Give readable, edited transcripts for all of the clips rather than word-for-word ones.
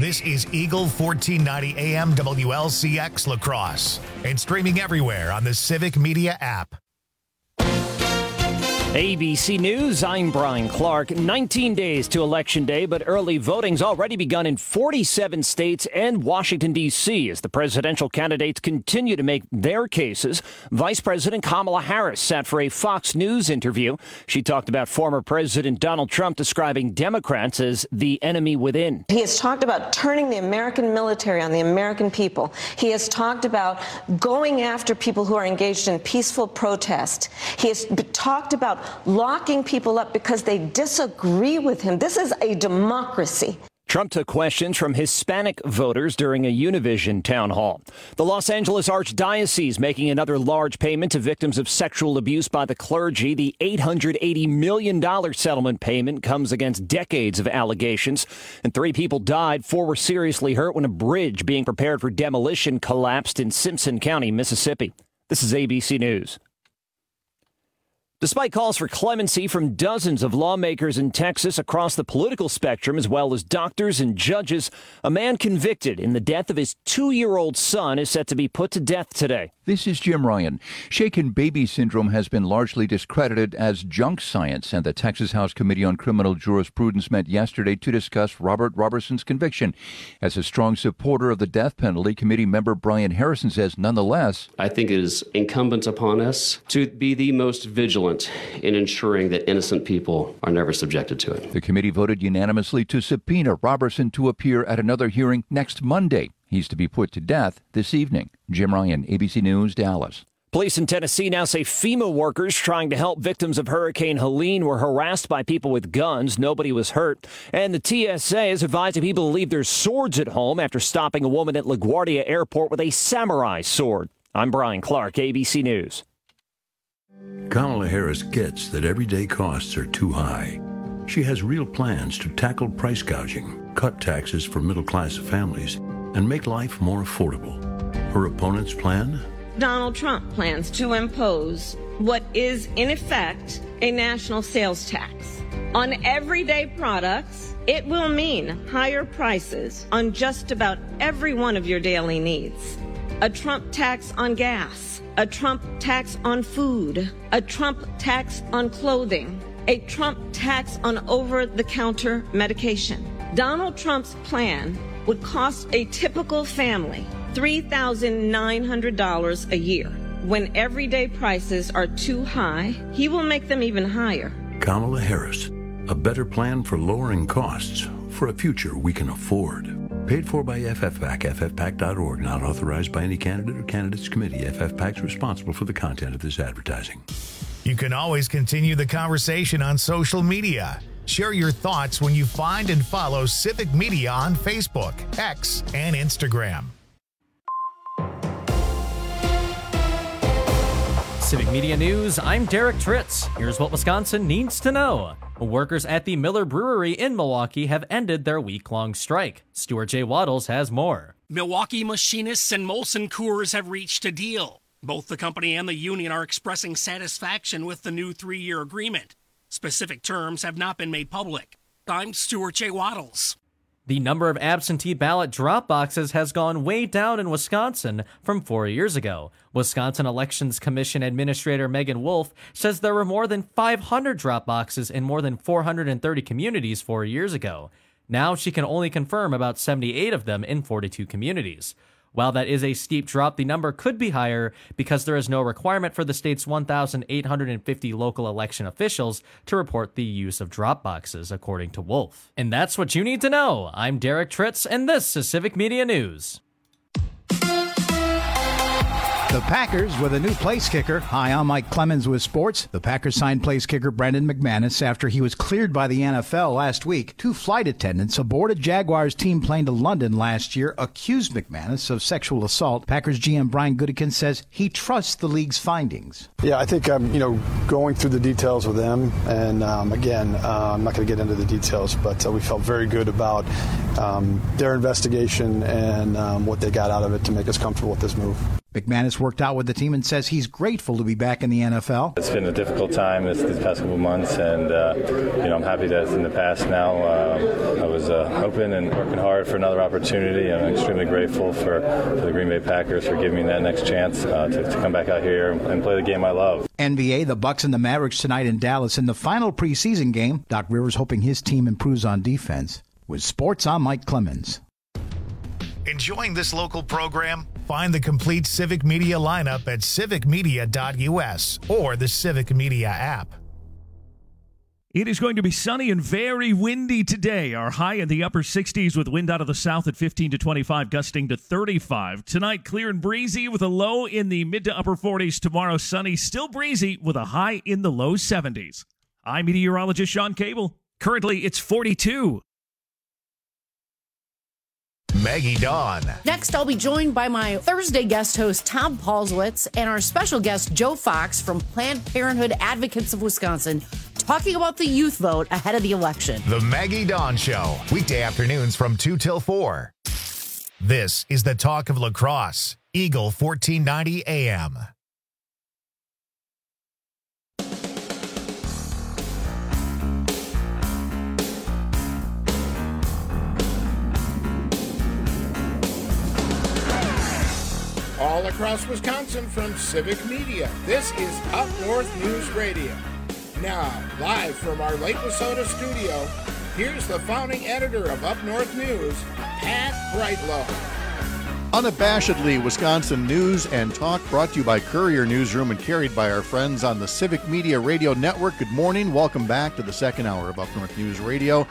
This is Eagle 1490 AM WLCX La Crosse and streaming everywhere on the Civic Media app. ABC News, I'm Brian Clark. 19 days to Election Day, but early voting's already begun in 47 states and Washington, D.C. as the presidential candidates continue to make their cases. Vice President Kamala Harris sat for a Fox News interview. She talked about former President Donald Trump describing Democrats as the enemy within. He has talked about turning the American military on the American people. He has talked about going after people who are engaged in peaceful protest. He has talked about locking people up because they disagree with him. This is a democracy. Trump took questions from Hispanic voters during a Univision town hall. The Los Angeles Archdiocese making another large payment to victims of sexual abuse by the clergy. The $880 million settlement payment comes against decades of allegations. And 3 people died, 4 were seriously hurt when a bridge being prepared for demolition collapsed in Simpson County, Mississippi. This is ABC News. Despite calls for clemency from dozens of lawmakers in Texas across the political spectrum, as well as doctors and judges, a man convicted in the death of his 2-year-old son is set to be put to death today. This is Jim Ryan. Shaken baby syndrome has been largely discredited as junk science, and the Texas House Committee on Criminal Jurisprudence met yesterday to discuss Robert Roberson's conviction. As a strong supporter of the death penalty, committee member Brian Harrison says, nonetheless, I think it is incumbent upon us to be the most vigilant in ensuring that innocent people are never subjected to it. The committee voted unanimously to subpoena Roberson to appear at another hearing next Monday. He's to be put to death this evening. Jim Ryan, ABC News, Dallas. Police in Tennessee now say FEMA workers trying to help victims of Hurricane Helene were harassed by people with guns. Nobody was hurt. And the TSA is advising people to leave their swords at home after stopping a woman at LaGuardia Airport with a samurai sword. I'm Brian Clark, ABC News. Kamala Harris gets that everyday costs are too high. She has real plans to tackle price gouging, cut taxes for middle-class families, and make life more affordable. Her opponent's plan? Donald Trump plans to impose what is, in effect, a national sales tax. On everyday products, it will mean higher prices on just about every one of your daily needs. A Trump tax on gas, a Trump tax on food, a Trump tax on clothing, a Trump tax on over-the-counter medication. Donald Trump's plan would cost a typical family $3,900 a year. When everyday prices are too high, he will make them even higher. Kamala Harris, a better plan for lowering costs for a future we can afford. Paid for by FFPAC, ffpac.org, not authorized by any candidate or candidates committee. FFPAC is responsible for the content of this advertising. You can always continue the conversation on social media. Share your thoughts when you find and follow Civic Media on Facebook, X, and Instagram. Civic Media News, I'm Derek Tritz. Here's what Wisconsin needs to know. Workers at the Miller Brewery in Milwaukee have ended their week-long strike. Stuart J. Waddles has more. Milwaukee Machinists and Molson Coors have reached a deal. Both the company and the union are expressing satisfaction with the new 3-year agreement. Specific terms have not been made public. I'm Stuart J. Waddles. The number of absentee ballot drop boxes has gone way down in Wisconsin from 4 years ago. Wisconsin Elections Commission Administrator Megan Wolf says there were more than 500 drop boxes in more than 430 communities 4 years ago. Now she can only confirm about 78 of them in 42 communities. While that is a steep drop, the number could be higher because there is no requirement for the state's 1,850 local election officials to report the use of drop boxes, according to Wolf. And that's what you need to know. I'm Derek Tritz, and this is Civic Media News. The Packers with a new place kicker. Hi, I'm Mike Clemens with sports. The Packers signed place kicker Brendan McManus after he was cleared by the NFL last week. 2 flight attendants aboard a Jaguars team plane to London last year accused McManus of sexual assault. Packers GM Brian Gutekunst says he trusts the league's findings. Yeah, I think I'm, going through the details with them, and again, I'm not going to get into the details, but we felt very good about their investigation and what they got out of it to make us comfortable with this move. McManus worked out with the team and says he's grateful to be back in the NFL. It's been a difficult time these past couple of months, and I'm happy that it's in the past now. I was hoping and working hard for another opportunity. I'm extremely grateful for the Green Bay Packers for giving me that next chance to come back out here and play the game I love. NBA, the Bucks and the Mavericks tonight in Dallas in the final preseason game. Doc Rivers hoping his team improves on defense. With sports, I'm Mike Clemens. Enjoying this local program? Find the complete Civic Media lineup at civicmedia.us or the Civic Media app. It is going to be sunny and very windy today. Our high in the upper 60s with wind out of the south at 15 to 25, gusting to 35. Tonight, clear and breezy with a low in the mid to upper 40s. Tomorrow, sunny, still breezy with a high in the low 70s. I'm meteorologist Sean Cable. Currently, it's 42. Maggie Dawn. Next, I'll be joined by my Thursday guest host, Tom Paulswitz, and our special guest, Joe Fox from Planned Parenthood Advocates of Wisconsin, talking about the youth vote ahead of the election. The Maggie Dawn Show, weekday afternoons from 2 till 4. This is the Talk of Lacrosse, Eagle 1490 AM. All across Wisconsin from Civic Media, this is Up North News Radio. Now, live from our Lake Wissota studio, here's the founding editor of Up North News, Pat Brightlow. Unabashedly Wisconsin news and talk, brought to you by Courier Newsroom and carried by our friends on the Civic Media Radio Network. Good morning. Welcome back to the second hour of Up North News Radio.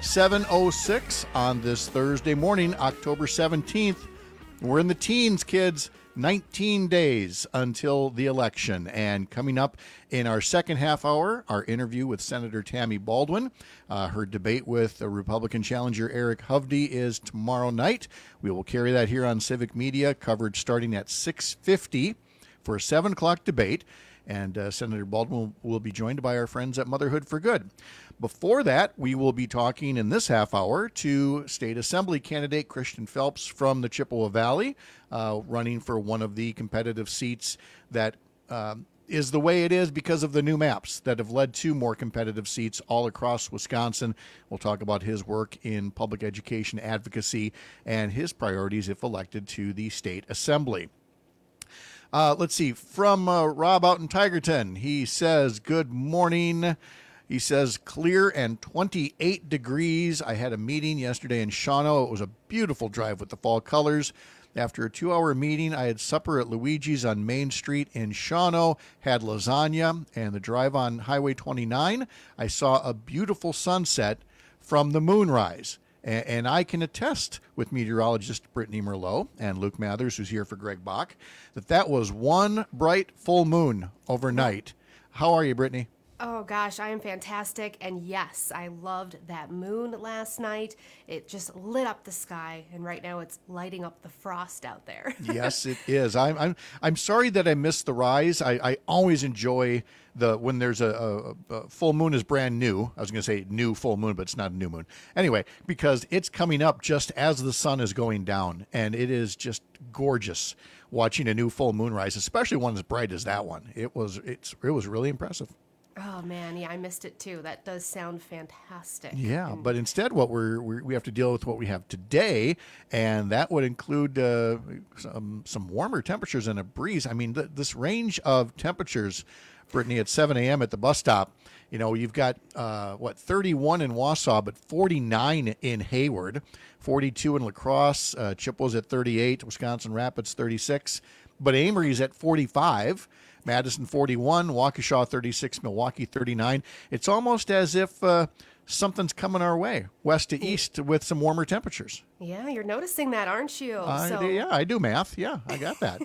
7:06 on this Thursday morning, October 17th. We're in the teens, kids. 19 days until the election. And coming up in our second half hour, our interview with Senator Tammy Baldwin. Her debate with Republican challenger Eric Hovde is tomorrow night. We will carry that here on Civic Media, coverage starting at 6:50 for a 7 o'clock debate. And Senator Baldwin will be joined by our friends at Motherhood for Good. Before that, we will be talking in this half hour to State Assembly candidate Christian Phelps from the Chippewa Valley, running for one of the competitive seats that is the way it is because of the new maps that have led to more competitive seats all across Wisconsin. We'll talk about his work in public education advocacy and his priorities if elected to the State Assembly. Let's see, from Rob out in Tigerton, he says, good morning. He says, clear and 28 degrees. I had a meeting yesterday in Shawano. It was a beautiful drive with the fall colors. After a 2-hour meeting, I had supper at Luigi's on Main Street in Shawano, had lasagna, and the drive on Highway 29, I saw a beautiful sunset from the moonrise. And I can attest with meteorologist Brittany Merlot and Luke Mathers, who's here for Greg Bach, that was one bright full moon overnight. How are you, Brittany? Oh, gosh, I am fantastic. And yes, I loved that moon last night. It just lit up the sky, and right now it's lighting up the frost out there. Yes, it is. I'm sorry that I missed the rise. I always enjoy when there's a full moon is brand new. I was going to say new full moon, but it's not a new moon. Anyway, because it's coming up just as the sun is going down, and it is just gorgeous watching a new full moon rise, especially one as bright as that one. It was really impressive. Oh, man, yeah, I missed it too. That does sound fantastic. Yeah, but instead what we have to deal with what we have today, and that would include some warmer temperatures and a breeze. I mean, this range of temperatures, Brittany, at 7 a.m. at the bus stop, you've got, 31 in Wausau, but 49 in Hayward, 42 in La Crosse, Chippewa's at 38, Wisconsin Rapids 36, but Amory's at 45. Madison 41, Waukesha 36, Milwaukee 39. It's almost as if something's coming our way, west to east, with some warmer temperatures. Yeah, you're noticing that, aren't you? Yeah, I do math. Yeah, I got that.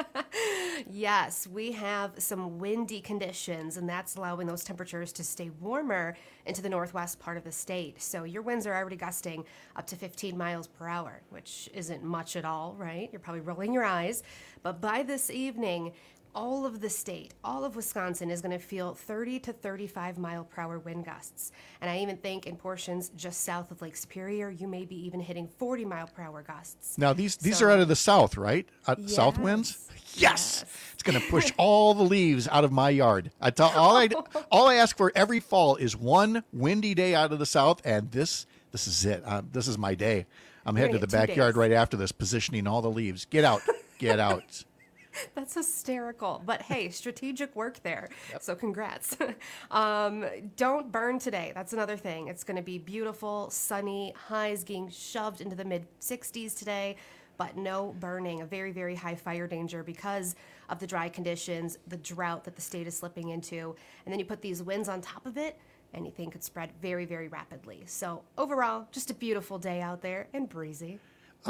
Yes, we have some windy conditions, and that's allowing those temperatures to stay warmer into the northwest part of the state. So your winds are already gusting up to 15 miles per hour, which isn't much at all, right? You're probably rolling your eyes. But by this evening, all of the state, all of Wisconsin is going to feel 30 to 35 mile per hour wind gusts. And I even think in portions just south of Lake Superior, you may be even hitting 40 mile per hour gusts. Now, these are out of the south, right? South winds? Yes. It's going to push all the leaves out of my yard. All I ask for every fall is one windy day out of the south, and this is it. This is my day. I'm heading to the backyard right after this, positioning all the leaves. Get out. Get out. That's hysterical. But hey, strategic work there. Yep. So congrats. Don't burn today. That's another thing. It's going to be beautiful, sunny, highs getting shoved into the mid-60s today, but no burning. A very, very high fire danger because of the dry conditions, the drought that the state is slipping into. And then you put these winds on top of it, anything could spread very, very rapidly. So overall, just a beautiful day out there and breezy.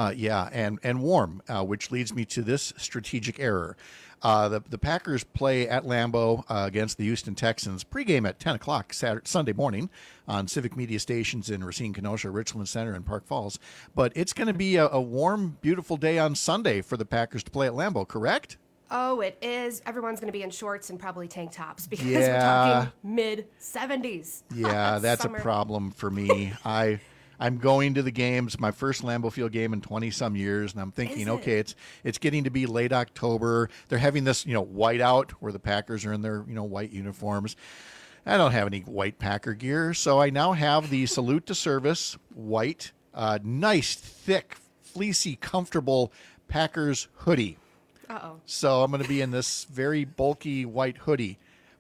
And warm, which leads me to this strategic error. The Packers play at Lambeau against the Houston Texans pregame at 10 o'clock Sunday morning on Civic Media stations in Racine, Kenosha, Richland Center, and Park Falls. But it's going to be a warm, beautiful day on Sunday for the Packers to play at Lambeau, correct? Oh, it is. Everyone's going to be in shorts and probably tank tops because we're talking mid-70s. Yeah, that's a problem for me. I'm going to the games, my first Lambeau Field game in 20-some years, and I'm thinking, okay, it's getting to be late October. They're having this, white out where the Packers are in their, white uniforms. I don't have any white Packer gear, so I now have the Salute to Service white, nice, thick, fleecy, comfortable Packers hoodie. Uh-oh. So I'm going to be in this very bulky white hoodie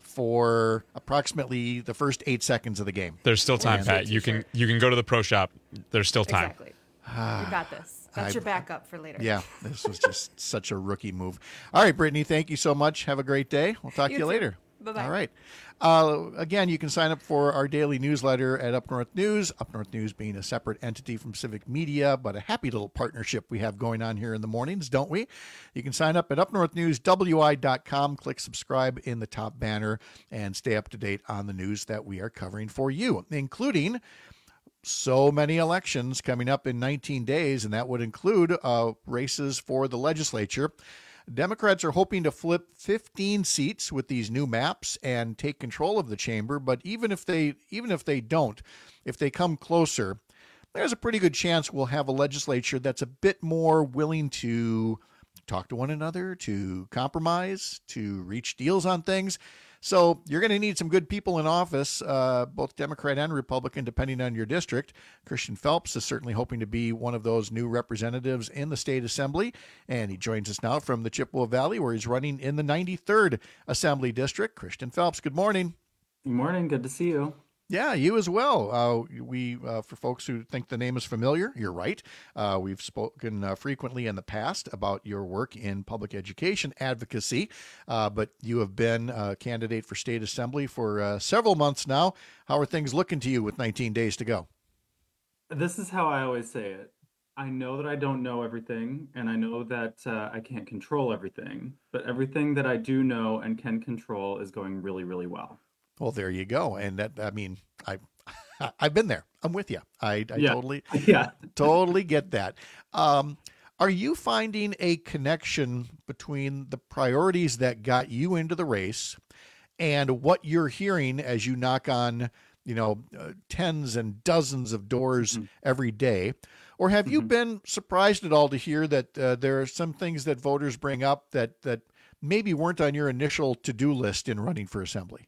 for approximately the first 8 seconds of the game. There's still time, Pat. You can go to the pro shop. There's still time. Exactly. You got this. That's your backup for later. Yeah, this was just such a rookie move. All right, Brittany, thank you so much. Have a great day. We'll talk to you later. Bye-bye. All right. Again, you can sign up for our daily newsletter at Up North News. Up North News being a separate entity from Civic Media, but a happy little partnership we have going on here in the mornings, don't we? You can sign up at upnorthnewswi.com. Click subscribe in the top banner and stay up to date on the news that we are covering for you, including so many elections coming up in 19 days, and that would include races for the legislature. Democrats are hoping to flip 15 seats with these new maps and take control of the chamber. But even if they don't, if they come closer, there's a pretty good chance we'll have a legislature that's a bit more willing to talk to one another, to compromise, to reach deals on things. So you're going to need some good people in office, both Democrat and Republican, depending on your district. Christian Phelps is certainly hoping to be one of those new representatives in the state assembly. And he joins us now from the Chippewa Valley, where he's running in the 93rd Assembly District. Christian Phelps, good morning. Good morning. Good to see you. Yeah, you as well. For folks who think the name is familiar, you're right. We've spoken frequently in the past about your work in public education advocacy, but you have been a candidate for state assembly for several months now. How are things looking to you with 19 days to go? This is how I always say it. I know that I don't know everything, and I know that I can't control everything, but everything that I do know and can control is going really, really well. Well, there you go. And I've been there. I'm with you. I totally get that. Are you finding a connection between the priorities that got you into the race and what you're hearing as you knock on, tens and dozens of doors every day? Or have you been surprised at all to hear that there are some things that voters bring up that maybe weren't on your initial to-do list in running for assembly?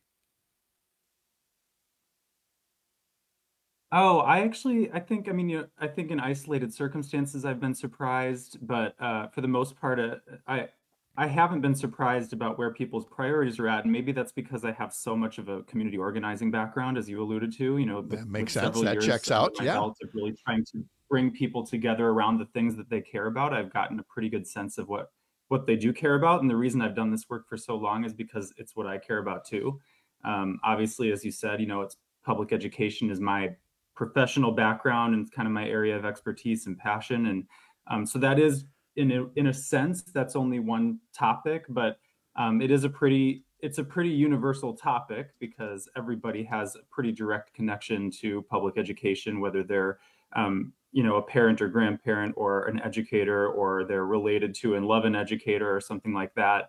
Oh, I think in isolated circumstances I've been surprised, but for the most part, I haven't been surprised about where people's priorities are at, and maybe that's because I have so much of a community organizing background, as you alluded to. That makes sense. That checks out. Yeah, of really trying to bring people together around the things that they care about. I've gotten a pretty good sense of what they do care about, and the reason I've done this work for so long is because it's what I care about too. Obviously, as you said, it's public education is my professional background and kind of my area of expertise and passion. And so that is, in a sense, that's only one topic, but it's a pretty universal topic because everybody has a pretty direct connection to public education, whether they're, a parent or grandparent or an educator, or they're related to and love an educator or something like that.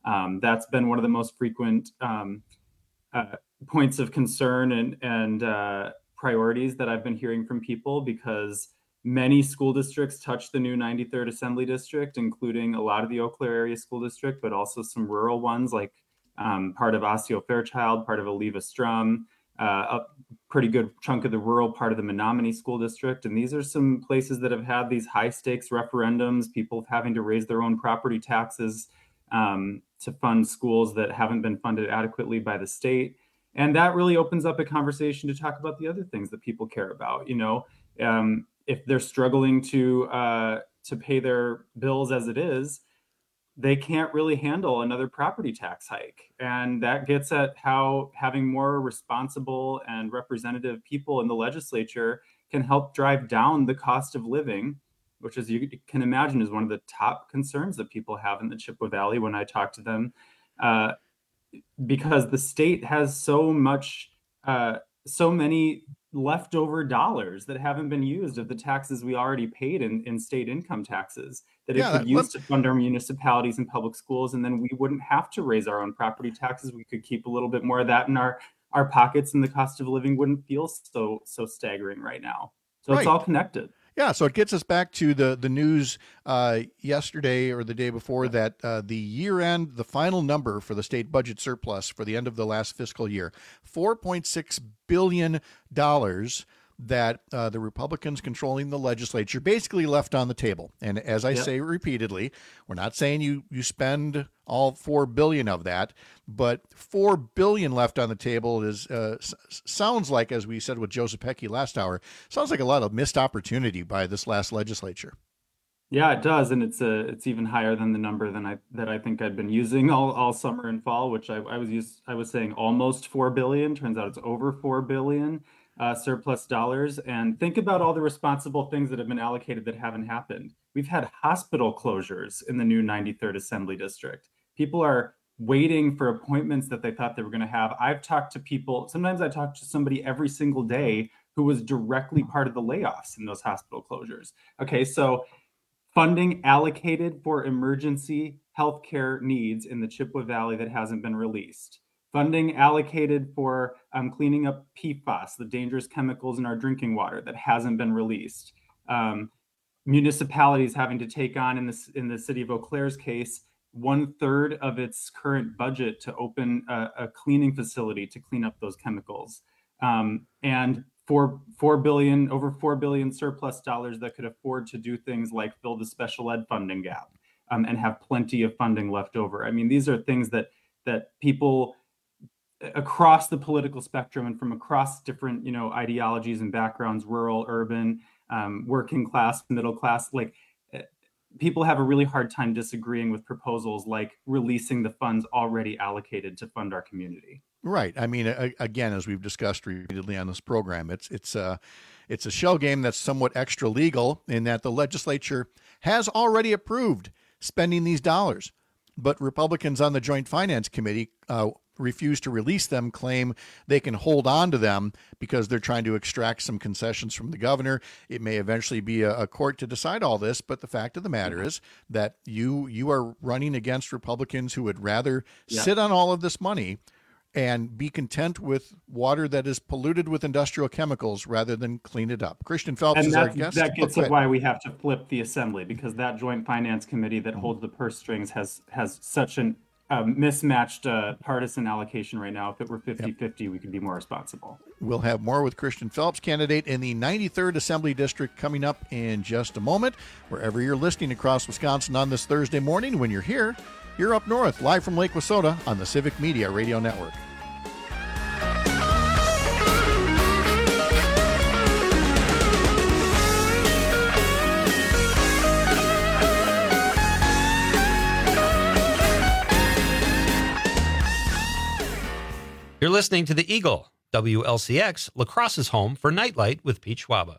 That's been one of the most frequent points of concern and priorities that I've been hearing from people, because many school districts touch the new 93rd Assembly District, including a lot of the Eau Claire area school district, but also some rural ones like part of Osseo Fairchild, part of Oliva Strum, a pretty good chunk of the rural part of the Menominee School District. And these are some places that have had these high stakes referendums, people having to raise their own property taxes to fund schools that haven't been funded adequately by the state. And that really opens up a conversation to talk about the other things that people care about. If they're struggling to pay their bills as it is, they can't really handle another property tax hike. And that gets at how having more responsible and representative people in the legislature can help drive down the cost of living, which, as you can imagine, is one of the top concerns that people have in the Chippewa Valley when I talk to them, because the state has so many leftover dollars that haven't been used of the taxes we already paid in state income taxes that it could use to fund our municipalities and public schools. And then we wouldn't have to raise our own property taxes. We could keep a little bit more of that in our pockets, and the cost of living wouldn't feel so staggering right now. So It's all connected. Yeah, so it gets us back to the news yesterday or the day before that the year-end, the final number for the state budget surplus for the end of the last fiscal year, $4.6 billion that the Republicans controlling the legislature basically left on the table. And as I say repeatedly, we're not saying you spend all $4 billion of that, but $4 billion left on the table is sounds like, as we said with Joseph Pecky last hour, sounds like a lot of missed opportunity by this last legislature. Yeah, it does, and it's even higher than the number that I think I'd been using all summer and fall, which I was saying almost $4 billion. Turns out it's over $4 billion. Surplus dollars. And think about all the responsible things that have been allocated that haven't happened. We've had hospital closures in the new 93rd Assembly District. People are waiting for appointments that they thought they were going to have. I've talked to people, sometimes I talk to somebody every single day who was directly part of the layoffs in those hospital closures. Okay, so funding allocated for emergency healthcare needs in the Chippewa Valley that hasn't been released. Funding allocated for cleaning up PFAS, the dangerous chemicals in our drinking water, that hasn't been released. Municipalities having to take on, in the city of Eau Claire's case, 1/3 of its current budget to open a cleaning facility to clean up those chemicals, and over $4 billion surplus dollars that could afford to do things like fill the special ed funding gap and have plenty of funding left over. I mean, these are things that people across the political spectrum and from across different, ideologies and backgrounds, rural, urban, working class, middle class, people have a really hard time disagreeing with proposals like releasing the funds already allocated to fund our community. Right. I mean, again, as we've discussed repeatedly on this program, it's a shell game that's somewhat extra legal in that the legislature has already approved spending these dollars, but Republicans on the Joint Finance Committee refuse to release them, claim they can hold on to them because they're trying to extract some concessions from the governor. It may eventually be a court to decide all this, but the fact of the matter is that you are running against Republicans who would rather sit on all of this money and be content with water that is polluted with industrial chemicals rather than clean it up. Christian Phelps is our guest. That gets at why we have to flip the assembly, because that Joint Finance Committee that holds the purse strings has such an mismatched partisan allocation right now. If it were 50-50, we could be more responsible. We'll have more with Christian Phelps, candidate in the 93rd Assembly District, coming up in just a moment. Wherever you're listening across Wisconsin on this Thursday morning, when you're here, you're up north, live from Lake Wissota on the Civic Media Radio Network. You're listening to The Eagle, WLCX, La Crosse's home for Nightlight with Pete Schwaba.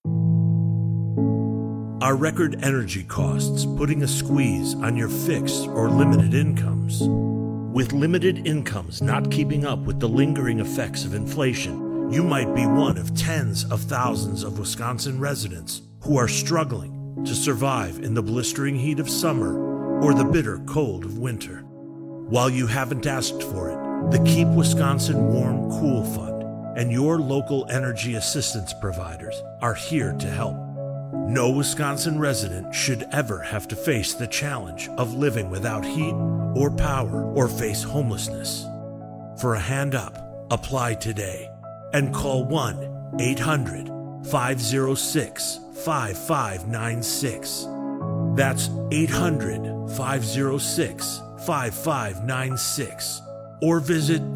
Are record energy costs putting a squeeze on your fixed or limited incomes? With limited incomes not keeping up with the lingering effects of inflation, you might be one of tens of thousands of Wisconsin residents who are struggling to survive in the blistering heat of summer or the bitter cold of winter. While you haven't asked for it, the Keep Wisconsin Warm Cool Fund and your local energy assistance providers are here to help. No Wisconsin resident should ever have to face the challenge of living without heat or power or face homelessness. For a hand up, apply today and call 1-800-506-5596. That's 800-506-5596. Or visit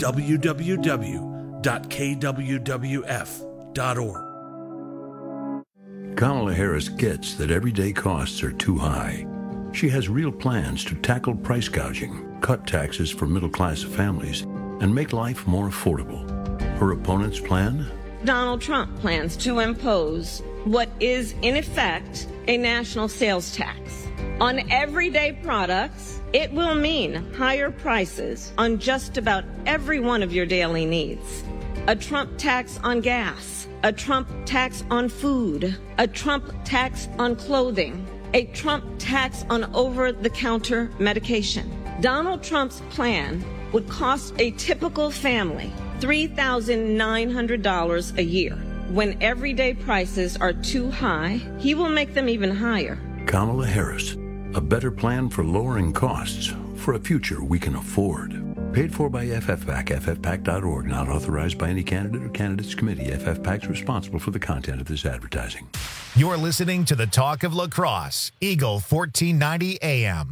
www.kwwf.org. Kamala Harris gets that everyday costs are too high. She has real plans to tackle price gouging, cut taxes for middle-class families, and make life more affordable. Her opponent's plan? Donald Trump plans to impose what is, in effect, a national sales tax. On everyday products, it will mean higher prices on just about every one of your daily needs. A Trump tax on gas, a Trump tax on food, a Trump tax on clothing, a Trump tax on over-the-counter medication. Donald Trump's plan would cost a typical family $3,900 a year. When everyday prices are too high, he will make them even higher. Kamala Harris, a better plan for lowering costs for a future we can afford. Paid for by FFPAC, ffpac.org, not authorized by any candidate or candidates committee. FFPAC's responsible for the content of this advertising. You're listening to the Talk of La Crosse, Eagle 1490 AM.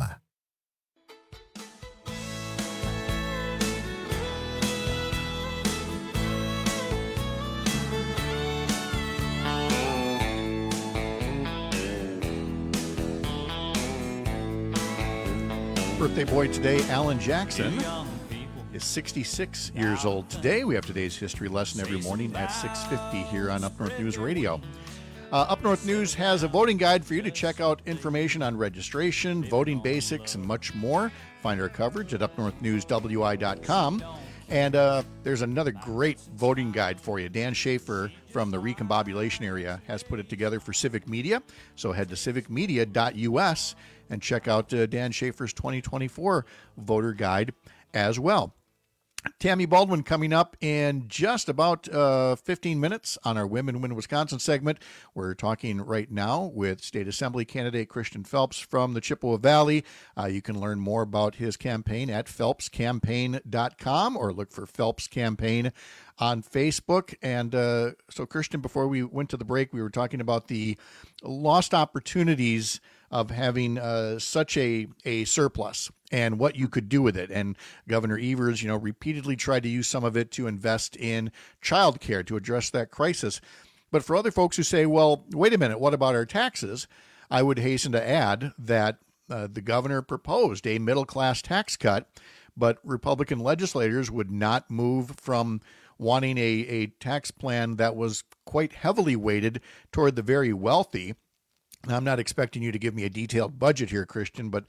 Birthday boy today, Alan Jackson, is 66 years old today. We have today's history lesson every morning at 6:50 here on Up North News Radio. Up North News has a voting guide for you to check out information on registration, voting basics, and much more. Find our coverage at upnorthnewswi.com. And there's another great voting guide for you. Dan Schaefer from the Recombobulation area has put it together for Civic Media. So head to civicmedia.us and check out Dan Schaefer's 2024 voter guide as well. Tammy Baldwin coming up in just about 15 minutes on our Women Win Wisconsin segment. We're talking right now with State Assembly candidate Christian Phelps from the Chippewa Valley. You can learn more about his campaign at phelpscampaign.com or look for Phelps Campaign on Facebook. And so, Christian, before we went to the break, we were talking about the lost opportunities of having such a surplus and what you could do with it. And Governor Evers, repeatedly tried to use some of it to invest in childcare to address that crisis. But for other folks who say, well, wait a minute, what about our taxes? I would hasten to add that the governor proposed a middle-class tax cut, but Republican legislators would not move from wanting a tax plan that was quite heavily weighted toward the very wealthy. Now, I'm not expecting you to give me a detailed budget here, Christian, but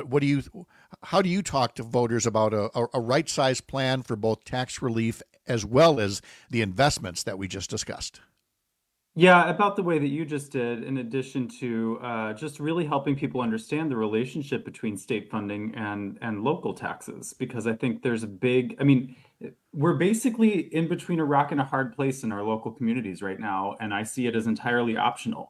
how do you talk to voters about a right-sized plan for both tax relief as well as the investments that we just discussed? Yeah, about the way that you just did, in addition to just really helping people understand the relationship between state funding and local taxes, because I think there's we're basically in between a rock and a hard place in our local communities right now, and I see it as entirely optional.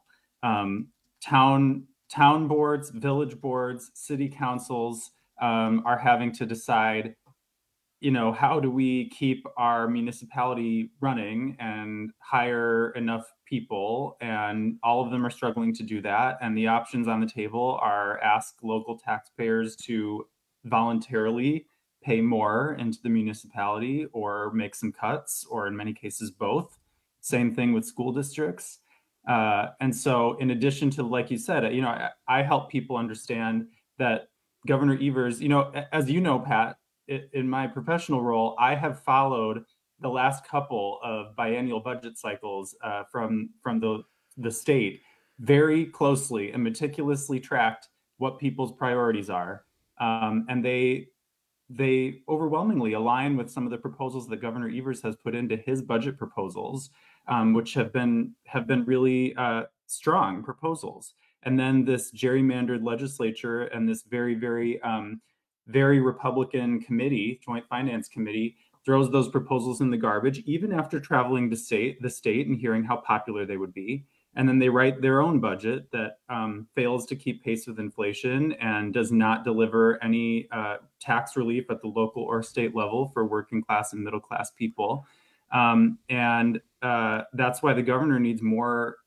Town boards, village boards, city councils are having to decide, how do we keep our municipality running and hire enough people? And all of them are struggling to do that. And the options on the table are ask local taxpayers to voluntarily pay more into the municipality or make some cuts, or in many cases, both. Same thing with school districts. And so in addition to, like you said, I help people understand that Governor Evers, as you know, Pat, in my professional role, I have followed the last couple of biennial budget cycles from the state very closely and meticulously tracked what people's priorities are. And they overwhelmingly align with some of the proposals that Governor Evers has put into his budget proposals, which have been really strong proposals. And then this gerrymandered legislature and this very, very very Republican committee, Joint Finance Committee, throws those proposals in the garbage, even after traveling to the state and hearing how popular they would be. And then they write their own budget that fails to keep pace with inflation and does not deliver any tax relief at the local or state level for working class and middle class people. And that's why the governor needs more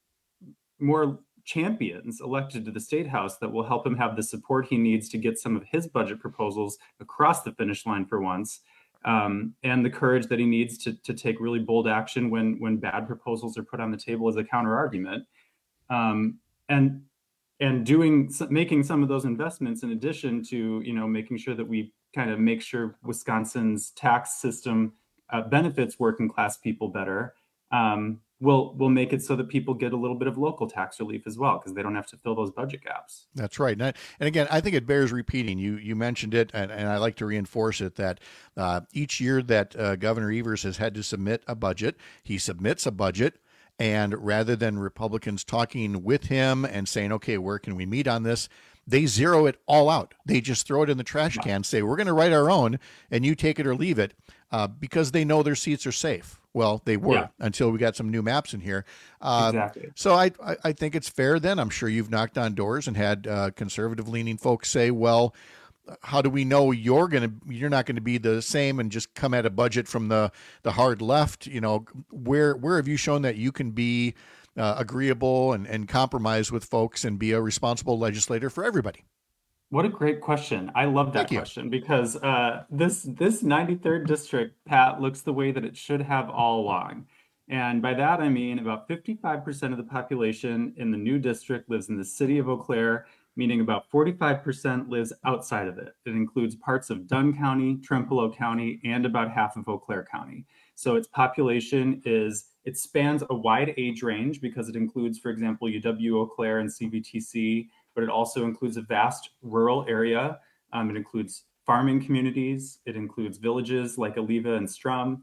champions elected to the state house that will help him have the support he needs to get some of his budget proposals across the finish line for once. And the courage that he needs to take really bold action when bad proposals are put on the table as a counter argument, and making some of those investments in addition to making sure that we kind of make sure Wisconsin's tax system benefits working class people better. Will make it so that people get a little bit of local tax relief as well, because they don't have to fill those budget gaps. That's right. And again, I think it bears repeating. You mentioned it, and I like to reinforce it, that each year that Governor Evers has had to submit a budget, he submits a budget, and rather than Republicans talking with him and saying, okay, where can we meet on this, they zero it all out. They just throw it in the trash can, say, we're going to write our own, and you take it or leave it, because they know their seats are safe. Well, they were until we got some new maps in here. Exactly. So I think it's fair then. I'm sure you've knocked on doors and had conservative-leaning folks say, well, how do we know you're not going to be the same and just come at a budget from the hard left? Where have you shown that you can be agreeable and compromise with folks and be a responsible legislator for everybody? What a great question. I love that question because this 93rd district, Pat, looks the way that it should have all along. And by that, I mean about 55% of the population in the new district lives in the city of Eau Claire, meaning about 45% lives outside of it. It includes parts of Dunn County, Trempealeau County, and about half of Eau Claire County. So its population it spans a wide age range because it includes, for example, UW Eau Claire and CVTC, but it also includes a vast rural area. It includes farming communities. It includes villages like Oliva and Strum.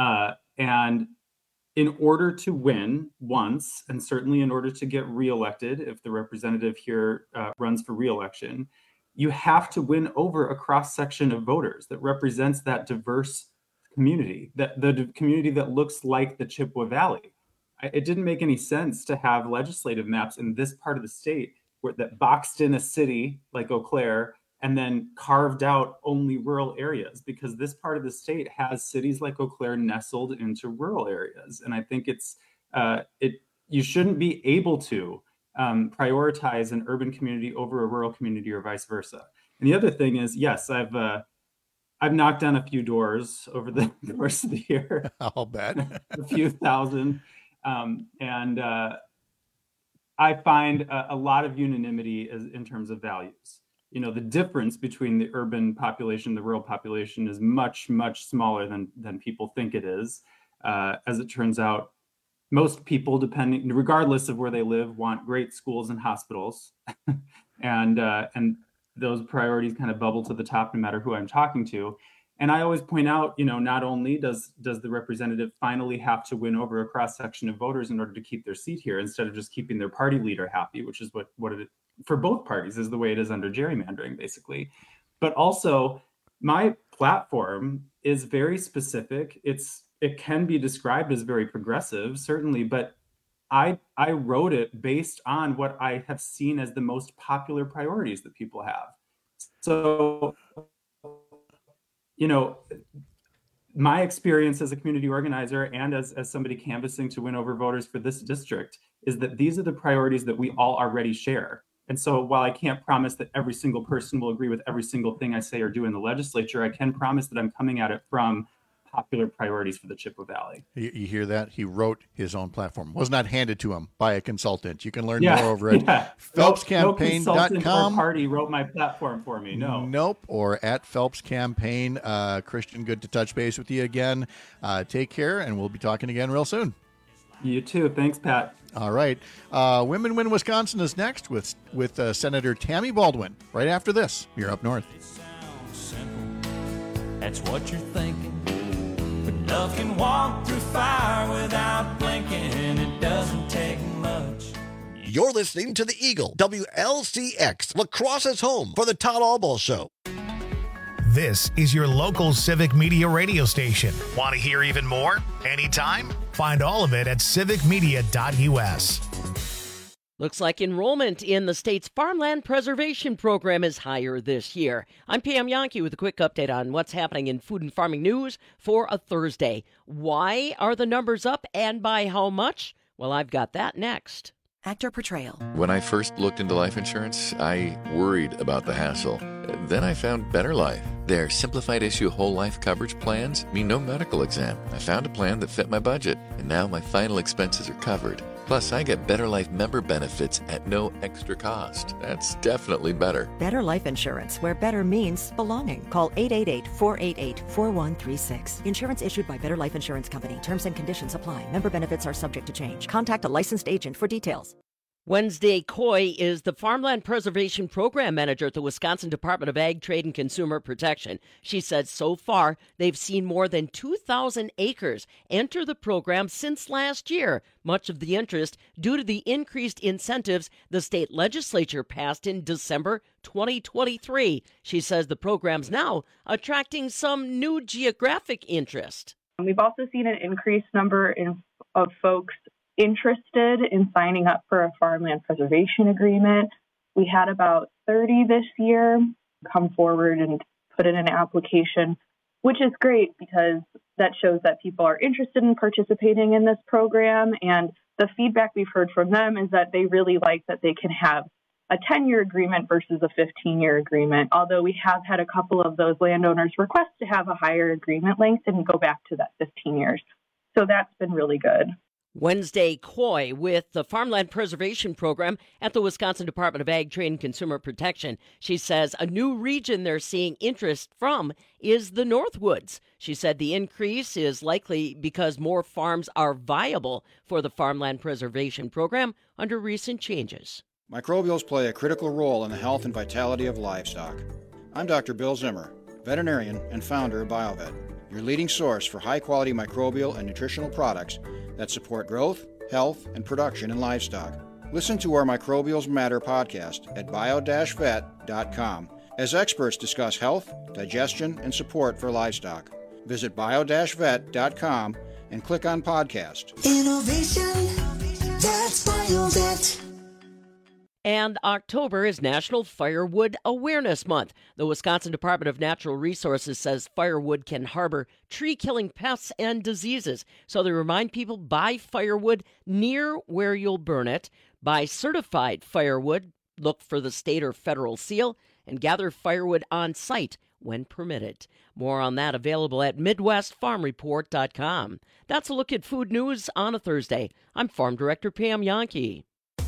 And in order to win once, and certainly in order to get reelected, if the representative here runs for reelection, you have to win over a cross-section of voters that represents that diverse community, the community that looks like the Chippewa Valley. It didn't make any sense to have legislative maps in this part of the state that boxed in a city like Eau Claire and then carved out only rural areas, because this part of the state has cities like Eau Claire nestled into rural areas. And I think you shouldn't be able to prioritize an urban community over a rural community or vice versa. And the other thing is, yes, I've knocked on a few doors over the course of the year. I'll bet. A few thousand. And I find a lot of unanimity in terms of values. The difference between the urban population and the rural population is much, much smaller than people think it is. As it turns out, most people, regardless of where they live, want great schools and hospitals. and those priorities kind of bubble to the top no matter who I'm talking to. And I always point out, not only does the representative finally have to win over a cross-section of voters in order to keep their seat here, instead of just keeping their party leader happy, which is what it for both parties is the way it is under gerrymandering, basically. But also, my platform is very specific. It can be described as very progressive, certainly, but I wrote it based on what I have seen as the most popular priorities that people have. So, my experience as a community organizer and as somebody canvassing to win over voters for this district is that these are the priorities that we all already share. And so while I can't promise that every single person will agree with every single thing I say or do in the legislature, I can promise that I'm coming at it from popular priorities for the Chippewa Valley. You hear that? He wrote his own platform. It was not handed to him by a consultant. You can learn more over at PhelpsCampaign.com. No consultant or party wrote my platform for me. No. Nope. Or at Phelps Campaign. Christian, good to touch base with you again. Take care, and we'll be talking again real soon. You too. Thanks, Pat. All right. Women Win Wisconsin is next with Senator Tammy Baldwin. Right after this, you're Up North. It sounds simple. That's what you're thinking. But love can walk through fire without blinking. It doesn't take much. You're listening to the Eagle, WLCX, La Crosse's home for the Todd Albaugh Show. This is your local Civic Media radio station. Want to hear even more? Anytime? Find all of it at civicmedia.us. Looks like enrollment in the state's farmland preservation program is higher this year. I'm Pam Yankee with a quick update on what's happening in food and farming news for a Thursday. Why are the numbers up and by how much? Well, I've got that next. Actor portrayal. When I first looked into life insurance, I worried about the hassle. Then I found Better Life. Their simplified issue whole life coverage plans mean no medical exam. I found a plan that fit my budget, and now my final expenses are covered. Plus, I get Better Life member benefits at no extra cost. That's definitely better. Better Life Insurance, where better means belonging. Call 888-488-4136. Insurance issued by Better Life Insurance Company. Terms and conditions apply. Member benefits are subject to change. Contact a licensed agent for details. Wednesday Coy is the Farmland Preservation Program Manager at the Wisconsin Department of Ag, Trade, and Consumer Protection. She said so far they've seen more than 2,000 acres enter the program since last year, much of the interest due to the increased incentives the state legislature passed in December 2023. She says the program's now attracting some new geographic interest. We've also seen an increased number of folks interested in signing up for a farmland preservation agreement. We had about 30 this year come forward and put in an application, which is great because that shows that people are interested in participating in this program. And the feedback we've heard from them is that they really like that they can have a 10-year agreement versus a 15-year agreement, although we have had a couple of those landowners request to have a higher agreement length and go back to that 15 years. So that's been really good. Wednesday Coy with the Farmland Preservation Program at the Wisconsin Department of Ag, Trade, and Consumer Protection. She says a new region they're seeing interest from is the Northwoods. She said the increase is likely because more farms are viable for the Farmland Preservation Program under recent changes. Microbials play a critical role in the health and vitality of livestock. I'm Dr. Bill Zimmer, veterinarian and founder of BioVet, your leading source for high-quality microbial and nutritional products that support growth, health, and production in livestock. Listen to our Microbials Matter podcast at bio-vet.com as experts discuss health, digestion, and support for livestock. Visit bio-vet.com and click on podcast. Innovation, that's BioVet. And October is National Firewood Awareness Month. The Wisconsin Department of Natural Resources says firewood can harbor tree-killing pests and diseases. So they remind people, buy firewood near where you'll burn it. Buy certified firewood, look for the state or federal seal, and gather firewood on site when permitted. More on that available at MidwestFarmReport.com. That's a look at food news on a Thursday. I'm Farm Director Pam Yankee.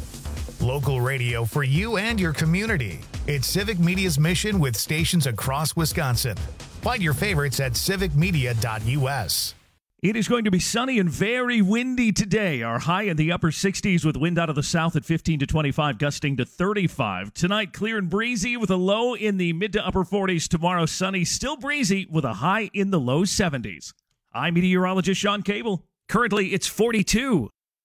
Local radio for you and your community. It's Civic Media's mission with stations across Wisconsin. Find your favorites at civicmedia.us. It is going to be sunny and very windy today. Our high in the upper 60s with wind out of the south at 15 to 25, gusting to 35. Tonight, clear and breezy with a low in the mid to upper 40s. Tomorrow, sunny, still breezy with a high in the low 70s. I'm meteorologist Sean Cable. Currently, it's 42.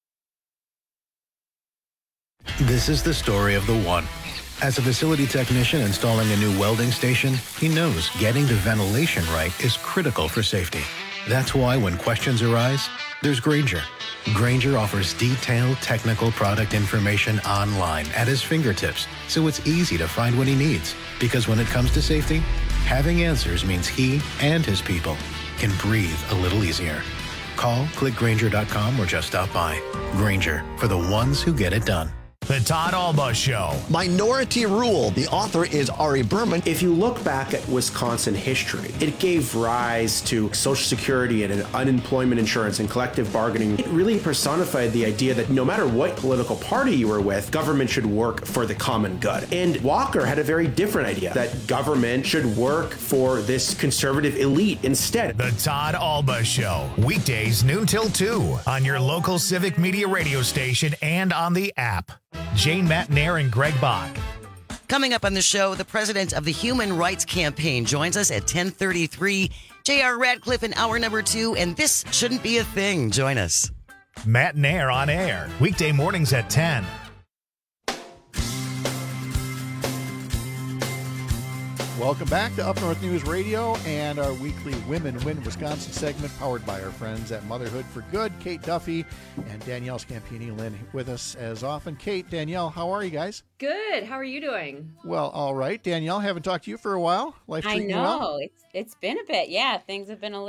This is the story of the one. As a facility technician installing a new welding station, he knows getting the ventilation right is critical for safety. That's why when questions arise, there's Grainger. Grainger offers detailed technical product information online at his fingertips, so it's easy to find what he needs. Because when it comes to safety, having answers means he and his people can breathe a little easier. Call, click Grainger.com, or just stop by. Grainger, for the ones who get it done. The Todd Alba Show. Minority Rule. The author is Ari Berman. If you look back at Wisconsin history, it gave rise to Social Security and unemployment insurance and collective bargaining. It really personified the idea that no matter what political party you were with, government should work for the common good. And Walker had a very different idea, that government should work for this conservative elite instead. The Todd Alba Show. Weekdays noon till 2 on your local Civic Media radio station and on the app. Jane Matnair and Greg Bach. Coming up on the show, the president of the Human Rights Campaign joins us at 10:33. J.R. Radcliffe in hour number 2, and this shouldn't be a thing. Join us. Matnair on air, weekday mornings at 10. Welcome back to Up North News Radio and our weekly Women Win Wisconsin segment powered by our friends at Motherhood for Good. Kate Duffy and Danielle Scampini-Lynn with us as often. Kate, Danielle, how are you guys? Good. How are you doing? Well, all right. Danielle, haven't talked to you for a while. Life I treating you know. well? It's been a bit. Yeah, things have been a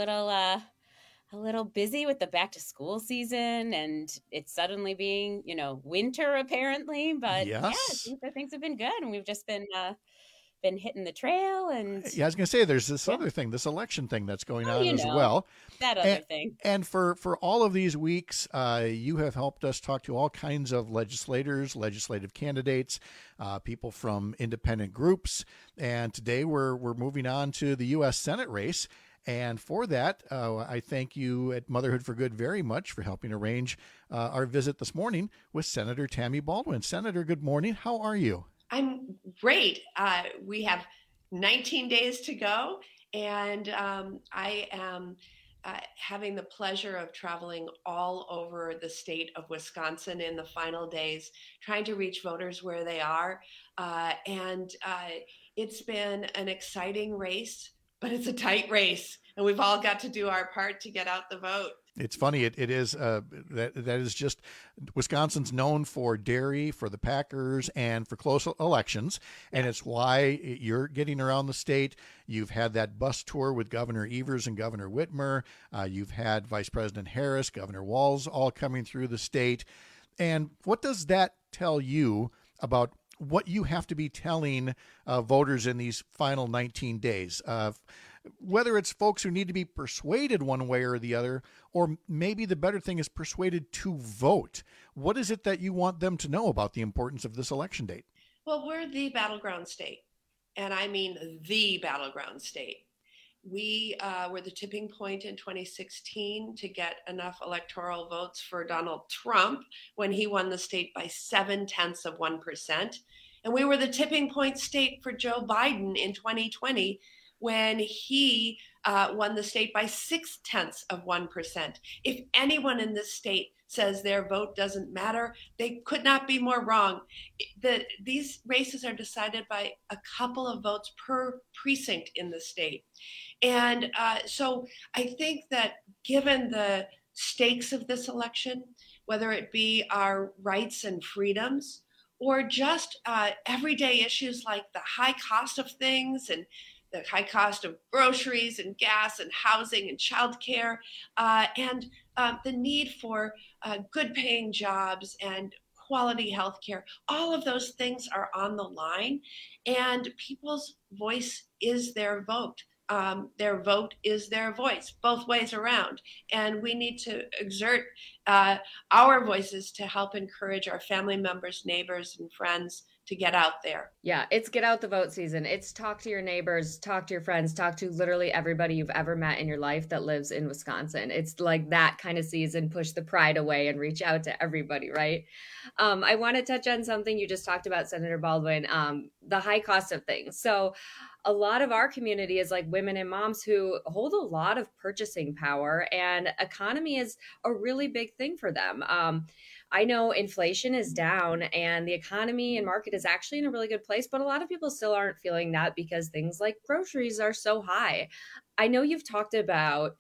little busy with the back to school season, and it's suddenly being, winter apparently. But Yes. yeah, things have been good, and we've just been hitting the trail. And Yeah, I was going to say there's this other thing, this election thing that's going on as well. that other thing. And for all of these weeks, you have helped us talk to all kinds of legislators, legislative candidates, people from independent groups. And today we're moving on to the U.S. Senate race. And for that, I thank you at Motherhood for Good very much for helping arrange our visit this morning with Senator Tammy Baldwin. Senator, good morning. How are you? I'm great. We have 19 days to go, and I am having the pleasure of traveling all over the state of Wisconsin in the final days, trying to reach voters where they are. And it's been an exciting race, but it's a tight race, and we've all got to do our part to get out the vote. It's funny. It is that is just Wisconsin's known for dairy, for the Packers, and for close elections, and it's why you're getting around the state. You've had that bus tour with Governor Evers and Governor Whitmer. You've had Vice President Harris, Governor Walz, all coming through the state. And what does that tell you about what you have to be telling voters in these final 19 days? Whether it's folks who need to be persuaded one way or the other, or maybe the better thing is persuaded to vote. What is it that you want them to know about the importance of this election date? Well, we're the battleground state, and I mean the battleground state. We were the tipping point in 2016 to get enough electoral votes for Donald Trump when he won the state by 0.7%. And we were the tipping point state for Joe Biden in 2020 when he won the state by 0.6%. If anyone in this state says their vote doesn't matter, they could not be more wrong. These races are decided by a couple of votes per precinct in the state. And so I think that given the stakes of this election, whether it be our rights and freedoms, or just everyday issues like the high cost of things and the high cost of groceries and gas and housing and childcare, and the need for good paying jobs and quality health care. All of those things are on the line, and people's voice is their vote. Their vote is their voice, both ways around. And we need to exert our voices to help encourage our family members, neighbors, and friends to get out there. Yeah, it's get out the vote season. It's talk to your neighbors, talk to your friends, talk to literally everybody you've ever met in your life that lives in Wisconsin. It's like that kind of season, push the pride away and reach out to everybody, right? I want to touch on something you just talked about, Senator Baldwin, the high cost of things. So a lot of our community is like women and moms who hold a lot of purchasing power, and economy is a really big thing for them. I know inflation is down and the economy and market is actually in a really good place, but a lot of people still aren't feeling that because things like groceries are so high. I know you've talked about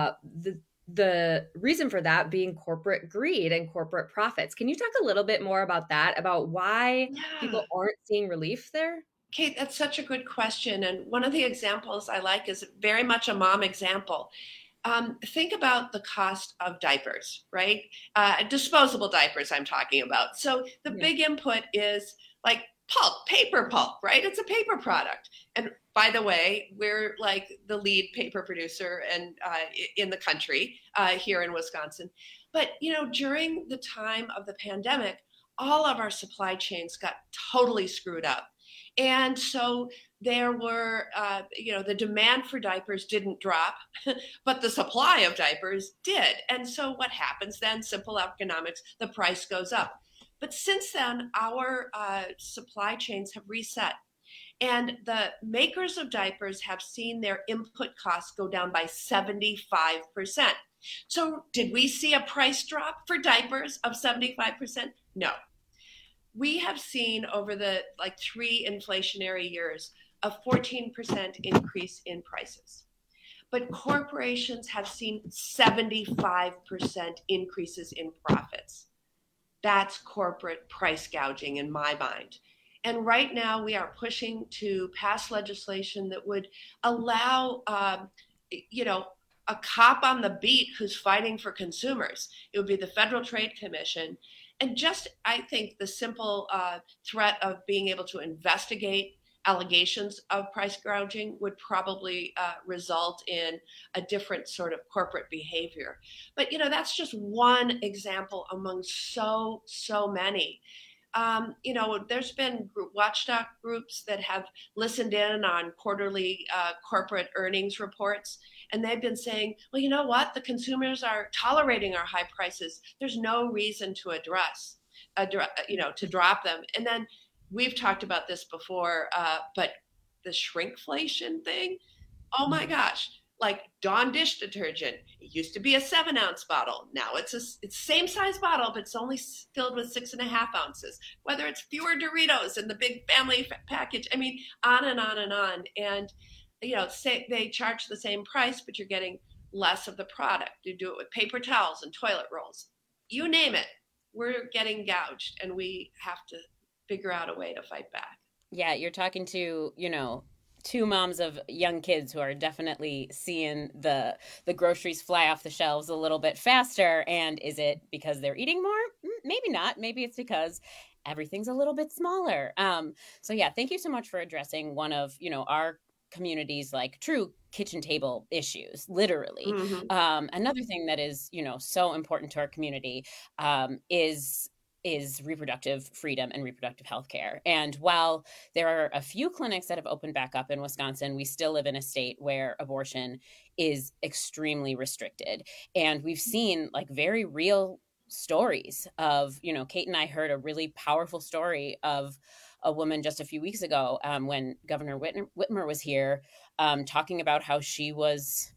the reason for that being corporate greed and corporate profits. Can you talk a little bit more about that, about why people aren't seeing relief there? Kate, that's such a good question. And one of the examples I like is very much a mom example. Think about the cost of diapers, right? Disposable diapers I'm talking about. So the big input is like pulp, paper pulp, right? It's a paper product. And by the way, we're like the lead paper producer and in the country here in Wisconsin. But, during the time of the pandemic, all of our supply chains got totally screwed up. And so there were, the demand for diapers didn't drop, but the supply of diapers did. And so what happens then? Simple economics, the price goes up. But since then, our supply chains have reset. And the makers of diapers have seen their input costs go down by 75%. So did we see a price drop for diapers of 75%? No. We have seen over the 3 inflationary years a 14% increase in prices. But corporations have seen 75% increases in profits. That's corporate price gouging in my mind. And right now we are pushing to pass legislation that would allow, a cop on the beat who's fighting for consumers. It would be the Federal Trade Commission. And just, I think, the simple threat of being able to investigate allegations of price gouging would probably result in a different sort of corporate behavior. But, that's just one example among so many. There's been watchdog groups that have listened in on quarterly corporate earnings reports, and they've been saying, well, you know what? The consumers are tolerating our high prices. There's no reason to to drop them. And then we've talked about this before, but the shrinkflation thing, oh my gosh. Like Dawn dish detergent, it used to be a 7-ounce bottle. Now it's same size bottle, but it's only filled with 6.5 ounces. Whether it's fewer Doritos in the big family package, I mean, on and on and on. And say they charge the same price, but you're getting less of the product. You do it with paper towels and toilet rolls. You name it, we're getting gouged, and we have to figure out a way to fight back. Yeah, you're talking to, two moms of young kids who are definitely seeing the groceries fly off the shelves a little bit faster. And is it because they're eating more? Maybe not. Maybe it's because everything's a little bit smaller. So yeah, thank you so much for addressing one of, our community's like true kitchen table issues, literally. Mm-hmm. Another thing that is, so important to our community is reproductive freedom and reproductive health care. And while there are a few clinics that have opened back up in Wisconsin, we still live in a state where abortion is extremely restricted. And we've seen like very real stories of, Kate and I heard a really powerful story of a woman just a few weeks ago when Governor Whitmer was here talking about how she was,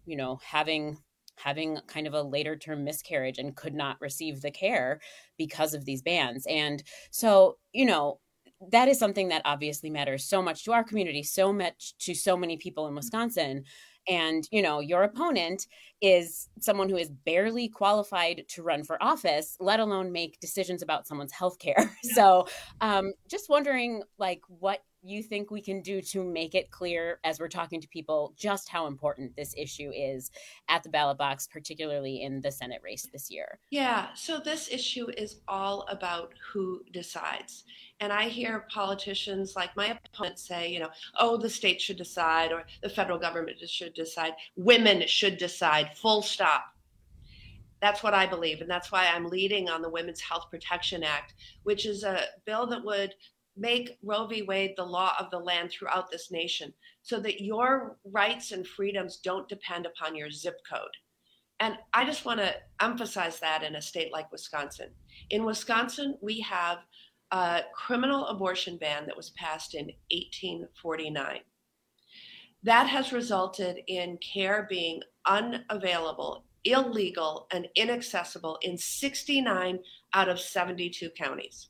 having kind of a later term miscarriage and could not receive the care because of these bans. And so, that is something that obviously matters so much to our community, so much to so many people in Wisconsin. And, your opponent is someone who is barely qualified to run for office, let alone make decisions about someone's healthcare. Yeah. So just wondering, what you think we can do to make it clear as we're talking to people just how important this issue is at the ballot box, particularly in the Senate race this year. Yeah, so this issue is all about who decides. And I hear politicians like my opponent say, the state should decide or the federal government should decide. Women should decide, full stop. That's what I believe. And that's why I'm leading on the Women's Health Protection Act, which is a bill that would make Roe v. Wade the law of the land throughout this nation so that your rights and freedoms don't depend upon your zip code. And I just want to emphasize that in a state like Wisconsin. In Wisconsin, we have a criminal abortion ban that was passed in 1849. That has resulted in care being unavailable, illegal, and inaccessible in 69 out of 72 counties.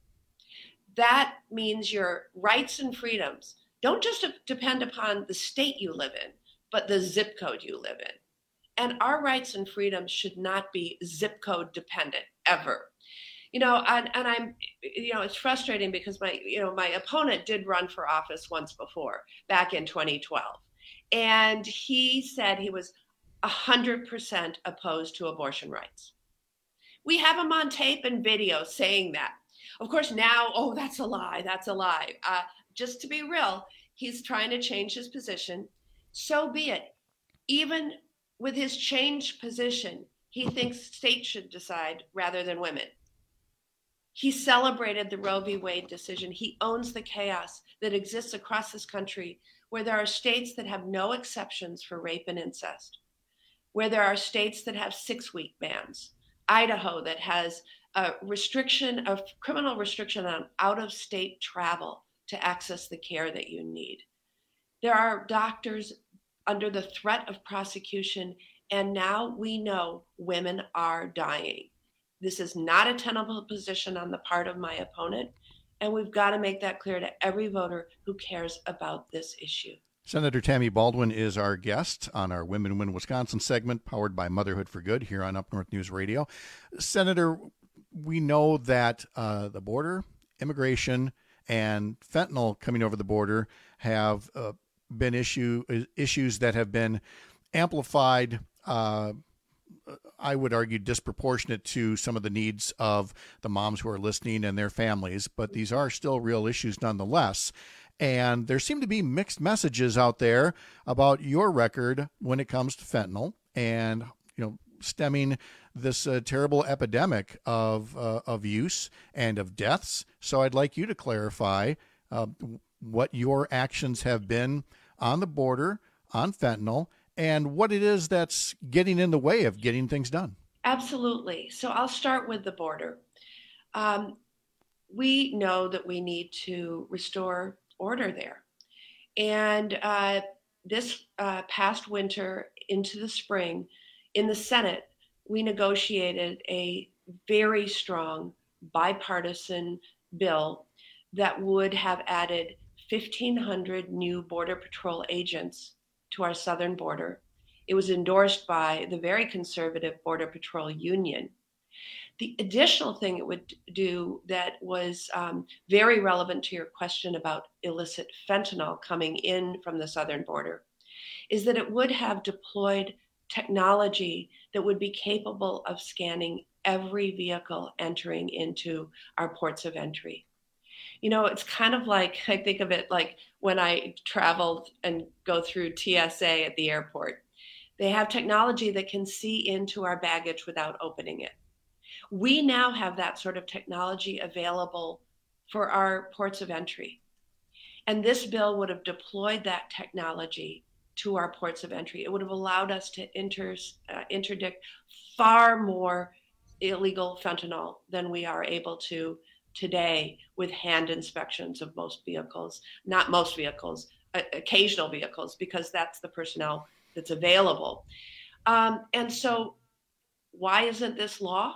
That means your rights and freedoms don't just depend upon the state you live in, but the zip code you live in. And our rights and freedoms should not be zip code dependent ever. And I'm, it's frustrating because my opponent did run for office once before, back in 2012. And he said he was 100% opposed to abortion rights. We have him on tape and video saying that. Of course, now, that's a lie. That's a lie. Just to be real, he's trying to change his position. So be it. Even with his changed position, he thinks states should decide rather than women. He celebrated the Roe v. Wade decision. He owns the chaos that exists across this country where there are states that have no exceptions for rape and incest, where there are states that have 6-week bans, Idaho that has a criminal restriction on out-of-state travel to access the care that you need. There are doctors under the threat of prosecution, and now we know women are dying. This is not a tenable position on the part of my opponent, And we've got to make that clear to every voter who cares about this issue. Senator Tammy Baldwin is our guest on our Women Win Wisconsin segment, powered by Motherhood for Good here on Up North News Radio. Senator, we know that the border, immigration, and fentanyl coming over the border have been issues that have been amplified, I would argue disproportionate to some of the needs of the moms who are listening and their families, but these are still real issues nonetheless. And there seem to be mixed messages out there about your record when it comes to fentanyl and, stemming this terrible epidemic of use and of deaths. So I'd like you to clarify what your actions have been on the border, on fentanyl, and what it is that's getting in the way of getting things done. Absolutely. So I'll start with the border. We know that we need to restore order there. And this past winter into the spring, in the Senate, we negotiated a very strong bipartisan bill that would have added 1,500 new Border Patrol agents to our southern border. It was endorsed by the very conservative Border Patrol Union. The additional thing it would do that was very relevant to your question about illicit fentanyl coming in from the southern border is that it would have deployed technology that would be capable of scanning every vehicle entering into our ports of entry. It's kind of like, I think of it like when I traveled and go through TSA at the airport. They have technology that can see into our baggage without opening it. We now have that sort of technology available for our ports of entry. And this bill would have deployed that technology to our ports of entry. It would have allowed us to interdict far more illegal fentanyl than we are able to today with hand inspections of most vehicles, not most vehicles, occasional vehicles, because that's the personnel that's available. And so why isn't this law?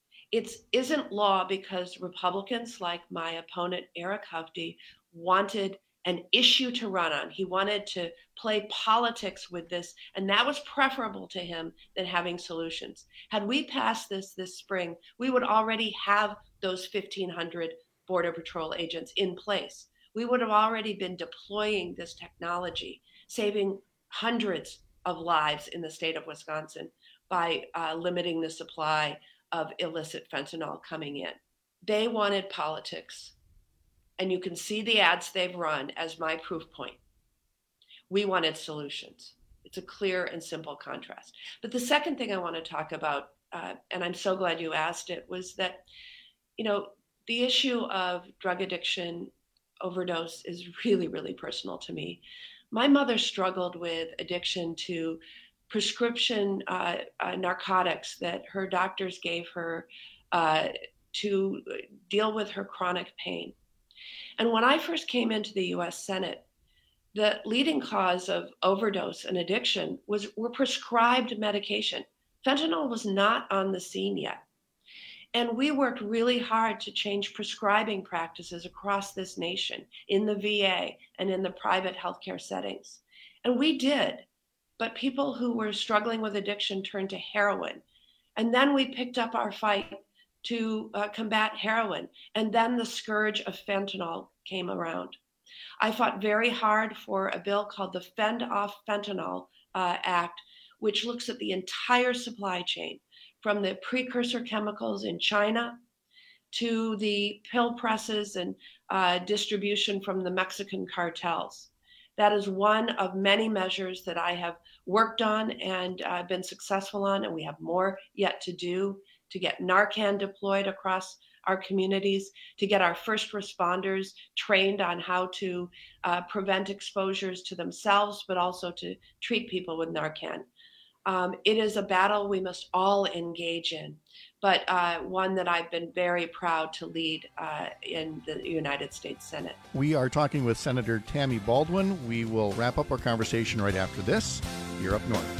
It isn't law because Republicans like my opponent, Eric Hufty, wanted an issue to run on. He wanted to play politics with this, and that was preferable to him than having solutions. Had we passed this spring, we would already have those 1,500 Border Patrol agents in place. We would have already been deploying this technology, saving hundreds of lives in the state of Wisconsin by limiting the supply of illicit fentanyl coming in. They wanted politics. And you can see the ads they've run as my proof point. We wanted solutions. It's a clear and simple contrast. But the second thing I want to talk about, and I'm so glad you asked it, was that, the issue of drug addiction, overdose is really, really personal to me. My mother struggled with addiction to prescription narcotics that her doctors gave her to deal with her chronic pain. And when I first came into the U.S. Senate, the leading cause of overdose and addiction were prescribed medication. Fentanyl was not on the scene yet. And we worked really hard to change prescribing practices across this nation in the VA and in the private healthcare settings. And we did. But people who were struggling with addiction turned to heroin. And then we picked up our fight to combat heroin. And then the scourge of fentanyl came around. I fought very hard for a bill called the Fend Off Fentanyl Act, which looks at the entire supply chain, from the precursor chemicals in China to the pill presses and distribution from the Mexican cartels. That is one of many measures that I have worked on and been successful on, and we have more yet to do to get Narcan deployed across our communities, to get our first responders trained on how to prevent exposures to themselves, but also to treat people with Narcan. It is a battle we must all engage in, but one that I've been very proud to lead in the United States Senate. We are talking with Senator Tammy Baldwin. We will wrap up our conversation right after this. You're Up North.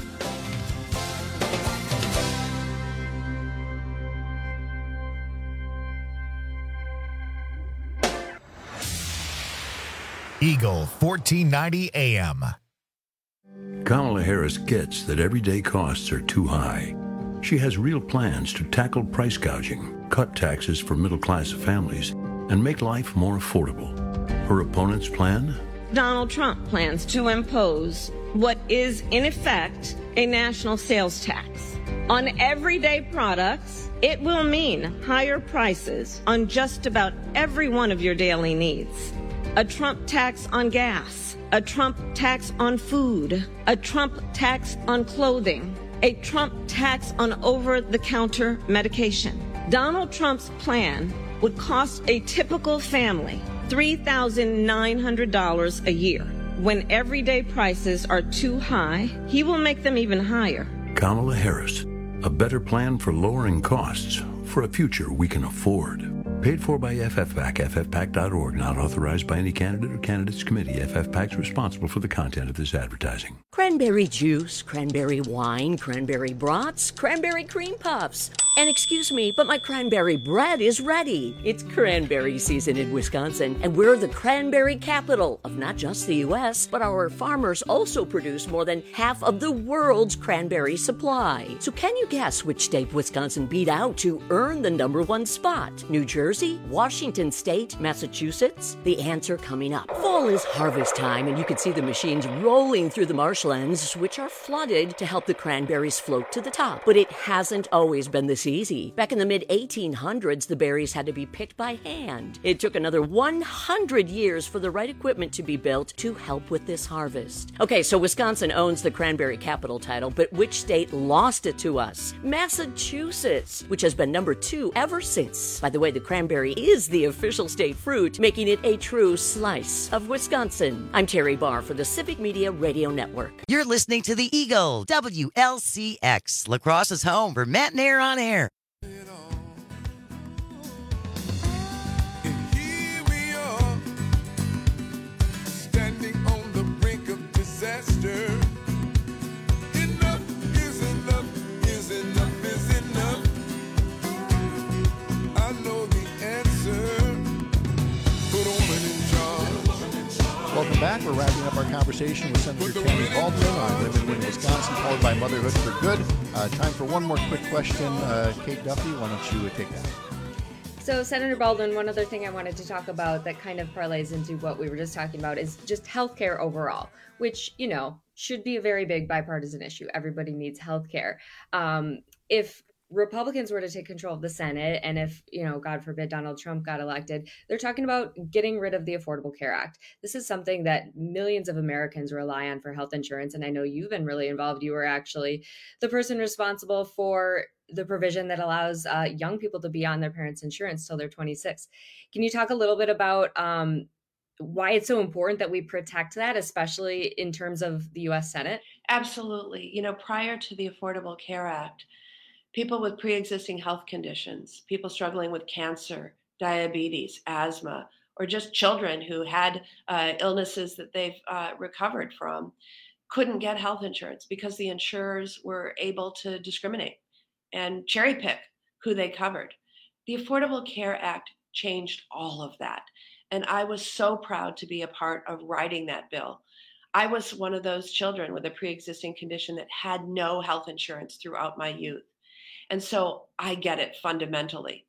Eagle 1490 AM. Kamala Harris gets that everyday costs are too high. She has real plans to tackle price gouging, cut taxes for middle-class families, and make life more affordable. Her opponent's plan? Donald Trump plans to impose what is, in effect, a national sales tax. On everyday products, it will mean higher prices on just about every one of your daily needs. A Trump tax on gas, a Trump tax on food, a Trump tax on clothing, a Trump tax on over-the-counter medication. Donald Trump's plan would cost a typical family $3,900 a year. When everyday prices are too high, he will make them even higher. Kamala Harris, a better plan for lowering costs for a future we can afford. Paid for by FFPAC, ffpac.org, not authorized by any candidate or candidates committee. FFPAC is responsible for the content of this advertising. Cranberry juice, cranberry wine, cranberry brats, cranberry cream puffs. And excuse me, but my cranberry bread is ready. It's cranberry season in Wisconsin, and we're the cranberry capital of not just the U.S., but our farmers also produce more than half of the world's cranberry supply. So can you guess which state Wisconsin beat out to earn the #1 spot? New Jersey, Washington State, Massachusetts? The answer coming up. Fall is harvest time, and you can see the machines rolling through the marshlands, which are flooded to help the cranberries float to the top. But it hasn't always been this easy. Back in the mid-1800s, the berries had to be picked by hand. It took another 100 years for the right equipment to be built to help with this harvest. Okay, so Wisconsin owns the cranberry capital title, but which state lost it to us? Massachusetts, which has been #2 ever since. By the way, the cranberry is the official state fruit, making it a true slice of Wisconsin. I'm Terry Barr for the Civic Media Radio Network. You're listening to the Eagle, WLCX, La Crosse's home for Matt and Air on Air. Welcome back. We're wrapping up our conversation with Senator Tammy Baldwin on women in Wisconsin, followed by Motherhood for Good. Time for one more quick question. Kate Duffy, why don't you take that? So, Senator Baldwin, one other thing I wanted to talk about that kind of parlays into what we were just talking about is just healthcare overall, which, you know, should be a very big bipartisan issue. Everybody needs healthcare. If Republicans were to take control of the Senate, and if, you know, God forbid, Donald Trump got elected, they're talking about getting rid of the Affordable Care Act. This is something that millions of Americans rely on for health insurance. And I know you've been really involved. You were actually the person responsible for the provision that allows young people to be on their parents' insurance till they're 26. Can you talk a little bit about why it's so important that we protect that, especially in terms of the U.S. Senate? Absolutely. You know, prior to the Affordable Care Act, people with pre-existing health conditions, people struggling with cancer, diabetes, asthma, or just children who had illnesses that they've recovered from, couldn't get health insurance because the insurers were able to discriminate and cherry pick who they covered. The Affordable Care Act changed all of that. And I was so proud to be a part of writing that bill. I was one of those children with a pre-existing condition that had no health insurance throughout my youth. And so I get it fundamentally.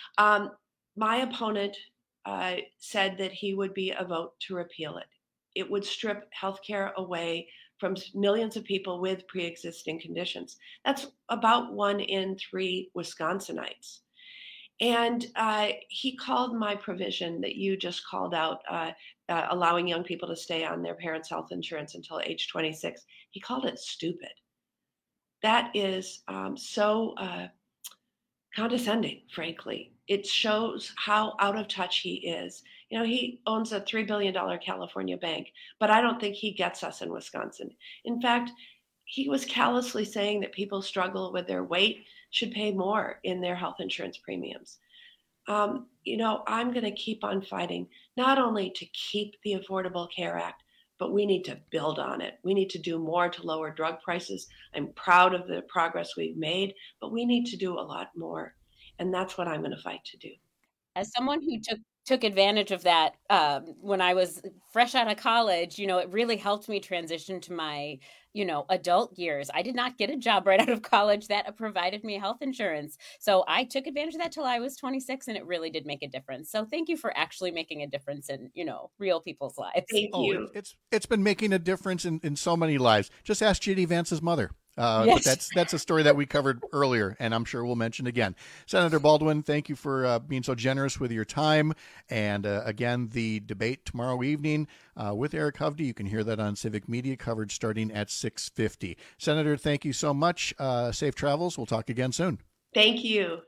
My opponent said that he would be a vote to repeal it. It would strip healthcare away from millions of people with pre-existing conditions. That's about 1 in 3 Wisconsinites. And he called my provision that you just called out, allowing young people to stay on their parents' health insurance until age 26, he called it stupid. That is so condescending, frankly. It shows how out of touch he is. You know, he owns a $3 billion California bank, but I don't think he gets us in Wisconsin. In fact, he was callously saying that people struggle with their weight should pay more in their health insurance premiums. You know, I'm going to keep on fighting, not only to keep the Affordable Care Act, but we need to build on it. We need to do more to lower drug prices. I'm proud of the progress we've made, but we need to do a lot more. And that's what I'm going to fight to do. As someone who took took advantage of that when I was fresh out of college. It really helped me transition to my, adult years. I did not get a job right out of college that provided me health insurance. So I took advantage of that till I was 26, and it really did make a difference. So thank you for actually making a difference in, real people's lives. Thank you. It's been making a difference in so many lives. Just ask J.D. Vance's mother. Yes. But that's a story that we covered earlier, and I'm sure we'll mention again. Senator Baldwin, thank you for being so generous with your time. And again, the debate tomorrow evening with Eric Hovde, you can hear that on Civic Media coverage starting at 6:50. Senator, thank you so much. Safe travels. We'll talk again soon. Thank you.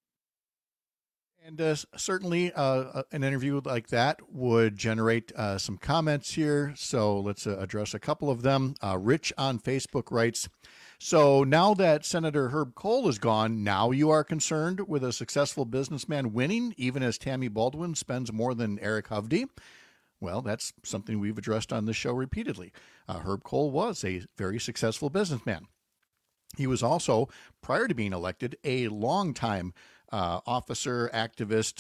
And certainly an interview like that would generate some comments here. So let's address a couple of them. Rich on Facebook writes, so now that Senator Herb Kohl is gone, now you are concerned with a successful businessman winning, even as Tammy Baldwin spends more than Eric Hovde? Well, that's something we've addressed on this show repeatedly. Herb Kohl was a very successful businessman. He was also, prior to being elected, a longtime officer, activist,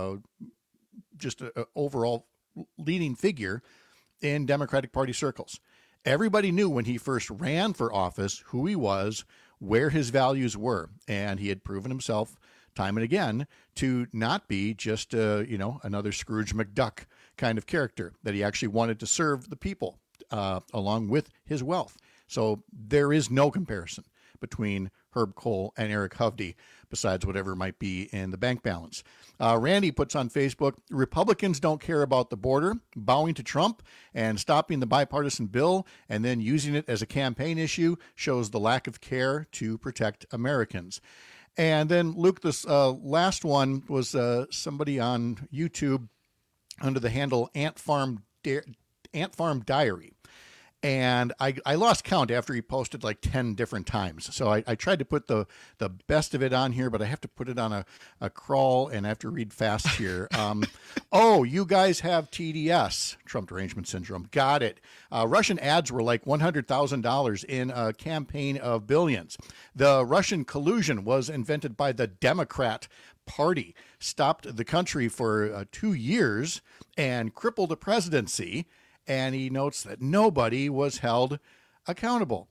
just an overall leading figure in Democratic Party circles. Everybody knew when he first ran for office who he was, where his values were, and he had proven himself time and again to not be just another Scrooge McDuck kind of character, that he actually wanted to serve the people along with his wealth. So there is no comparison between Herb Kohl and Eric Hovde, besides whatever might be in the bank balance. Randy puts on Facebook, Republicans don't care about the border, bowing to Trump and stopping the bipartisan bill and then using it as a campaign issue shows the lack of care to protect Americans. And then, Luke, this last one was somebody on YouTube under the handle Ant Farm Diary. And I lost count after he posted like 10 different times. So I tried to put the best of it on here, but I have to put it on a crawl and I have to read fast here. Oh, you guys have TDS, Trump Derangement Syndrome. Got it. Russian ads were like $100,000 in a campaign of billions. The Russian collusion was invented by the Democrat Party, stopped the country for 2 years and crippled the presidency. And he notes that nobody was held accountable.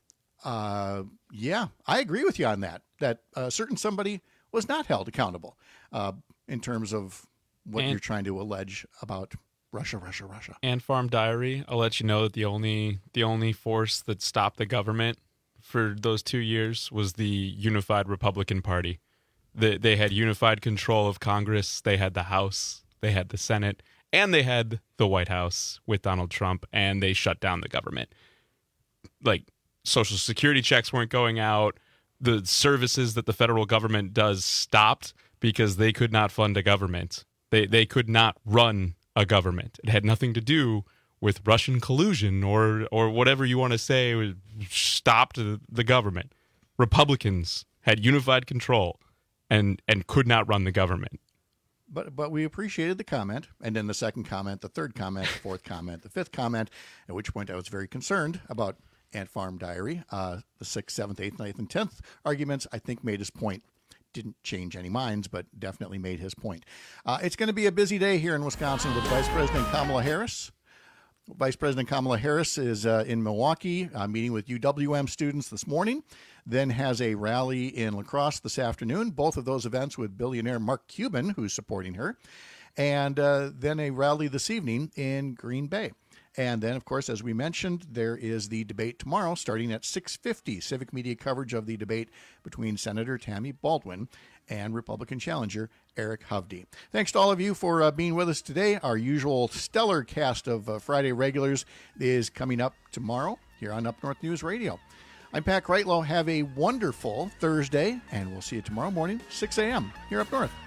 Yeah, I agree with you on that, that certain somebody was not held accountable in terms of what you're trying to allege about Russia. Ant Farm Diary, I'll let you know that the only force that stopped the government for those 2 years was the Unified Republican Party. They had unified control of Congress. They had the House. They had the Senate. And they had the White House with Donald Trump, and they shut down the government. Like, Social Security checks weren't going out. The services that the federal government does stopped because they could not fund a government. They could not run a government. It had nothing to do with Russian collusion or whatever you want to say stopped the government. Republicans had unified control and could not run the government. But we appreciated the comment, and then the second comment, the third comment, the fourth comment, the fifth comment, at which point I was very concerned about Ant Farm Diary. The 6th, 7th, 8th, 9th, and 10th arguments, I think, made his point. Didn't change any minds, but definitely made his point. It's going to be a busy day here in Wisconsin with Vice President Kamala Harris. Vice President Kamala Harris is in Milwaukee meeting with UWM students this morning, then has a rally in La Crosse this afternoon, both of those events with billionaire Mark Cuban, who's supporting her, and then a rally this evening in Green Bay. And then, of course, as we mentioned, there is the debate tomorrow starting at 6:50, Civic Media coverage of the debate between Senator Tammy Baldwin and Republican challenger Eric Hovde. Thanks to all of you for being with us today. Our usual stellar cast of Friday regulars is coming up tomorrow here on Up North News Radio. I'm Pat Kreitlow. Have a wonderful Thursday, and we'll see you tomorrow morning, 6 a.m. here up north.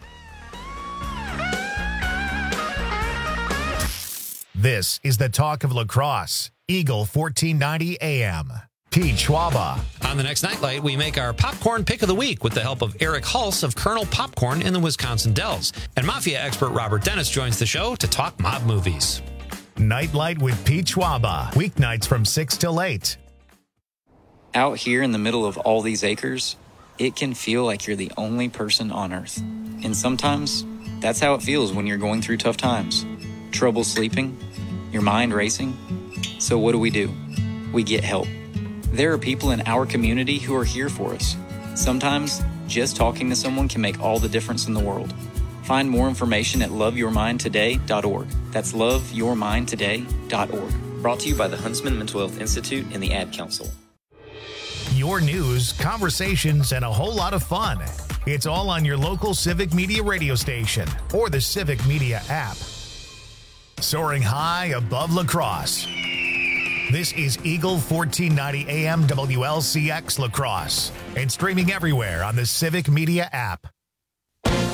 This is the Talk of La Crosse, Eagle 1490 AM. Pete Schwaba. On the next Nightlight, we make our popcorn pick of the week with the help of Eric Hulse of Colonel Popcorn in the Wisconsin Dells. And Mafia expert Robert Dennis joins the show to talk mob movies. Nightlight with Pete Schwaba. Weeknights from 6 till 8. Out here in the middle of all these acres, it can feel like you're the only person on Earth. And sometimes That's how it feels when you're going through tough times. Trouble sleeping, your mind racing. So what do? We get help. There are people in our community who are here for us. Sometimes, just talking to someone can make all the difference in the world. Find more information at loveyourmindtoday.org. That's loveyourmindtoday.org. Brought to you by the Huntsman Mental Health Institute and the Ad Council. Your news, conversations, and a whole lot of fun. It's all on your local Civic Media radio station or the Civic Media app. Soaring high above La Crosse. This is Eagle 1490 AM WLCX La Crosse and streaming everywhere on the Civic Media app.